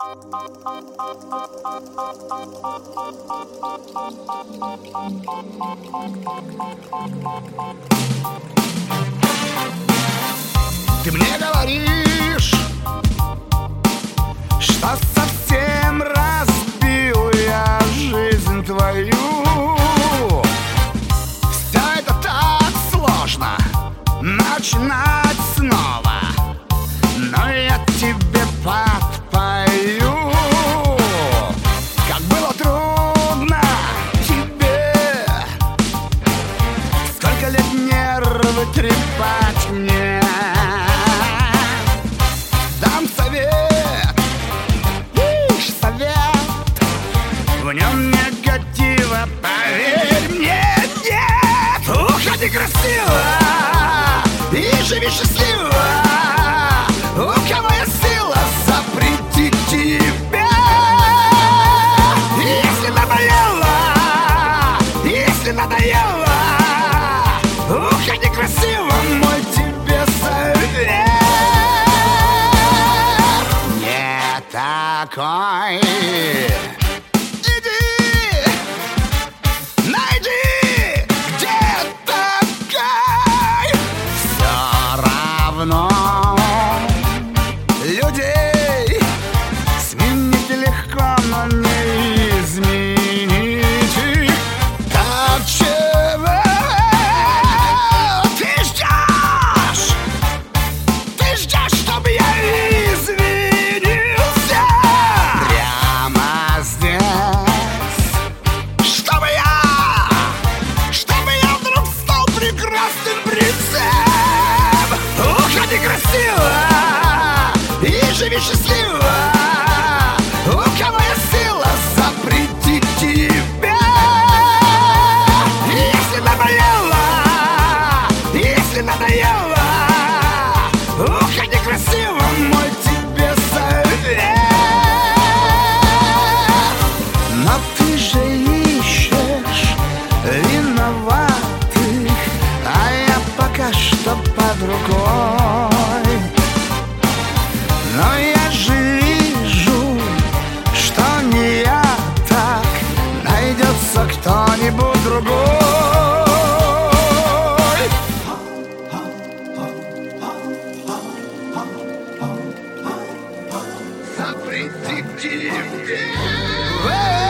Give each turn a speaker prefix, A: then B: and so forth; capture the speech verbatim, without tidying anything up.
A: Ты мне говоришь, что совсем разбил я жизнь твою. Все это так сложно начинать снова, но я тебе подпою. Как было трудно тебе, сколько лет нервы трепать мне. Дам совет, лишь совет, в нем негатива, поверь мне, нет. Уходи красиво и живи счастливо. У кого есть сила запретить тебя? Если надоело, если надоело, уходи красиво, мой тебе совет. Не такой. Иди, найди, где такой. Все равно людей сменить легко, но не изменить их. Так чего ты ждешь? Ты ждешь, чтобы я извинился прямо здесь? Чтобы я, чтобы я вдруг стал прекрасным принцем. Уходи красиво и живи счастливо. У кого есть сила запретить тебя? Если надоело, если надоело, уходи красиво, мой тебе совет. Но ты же ищешь виноватых, а я пока что под рукой. Но я же вижу, что не я так, найдется кто-нибудь другой. Запретить тебе.